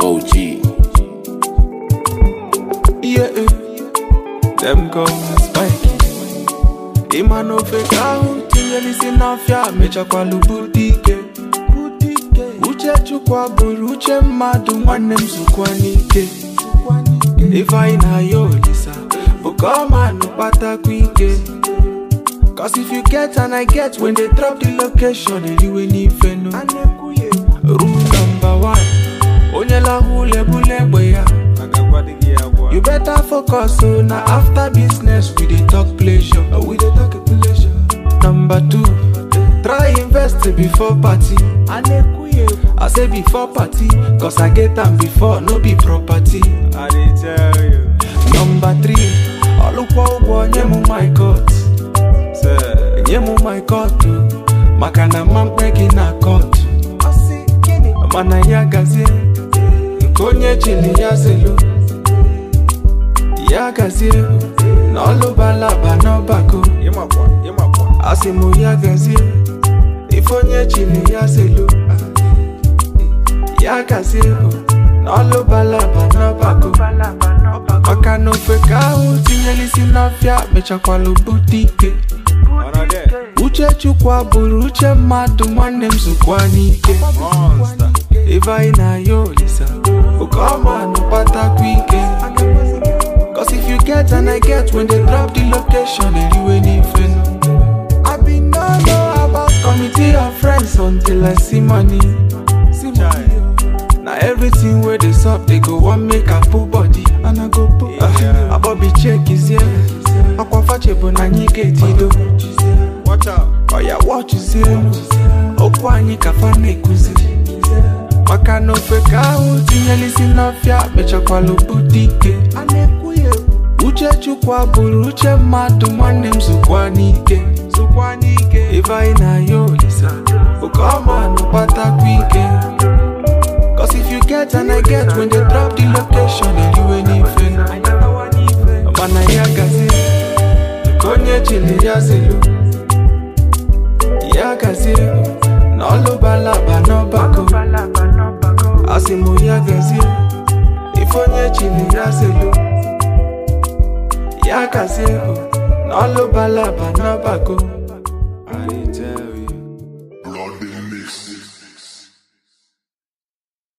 OG. Yeah, them go Spikey. Imano fake out, tingelisi nafya, mecha kwa lubudike. Uche chukwa buru, uche madu, mwane msukwa nike. Ifa ina yolisa, bukoma no pata kwike. Cause if you get and I get, when they drop the location, they do any feno. Rule number 1, onyela hule bule boya. You better focus on now after business we dey talk pleasure. Number 2, try invest before party. I say before party, cause I get them before, no be property. I dey tell you. Number 3, alukwa ugwo nyemu my court. Nyemu my court, makana mampegi na court. Mana ya gazie, konye chili ya zelu. Ya gazie, n'olu balaba n'obako. Asimu ya gazie, ifonye chili ya zelu. Ya gazie, n'olu balaba n'obako. Maka no fake out, tingelisi nafya, mecha kwa lubudike. Uche chukwa buru, uche madu, mwane msukwa nike. Ifa ina yolisa, ukoma no pata kwike. Cause if you get and I get, when they drop the location, they do anything. I be no know about committee of friends until I see money. Now everything where they sup, they go one make a pull body. And I go put a Bobby check is here. Aqua fachebo na nyike tido. Watch out. Oh yeah, watch you see. Okwa nyika fane kuzi. Maka no fake out, tingelisi nafya, mecha kwa lubudike. Uche chukwa buru, uche madu, mwane msukwa nike. Ifa ina yolisa, ukoma no pata kwike. Cause if you get and I get, when they drop the location, they do anything. Mana ya gazi, konye chili ya zelu. Ya gazi, n'olu balaba n'obako. Asimu ya gazi, ifonye chili ya zelu. Ya gazi, n'olu balaba n'obako.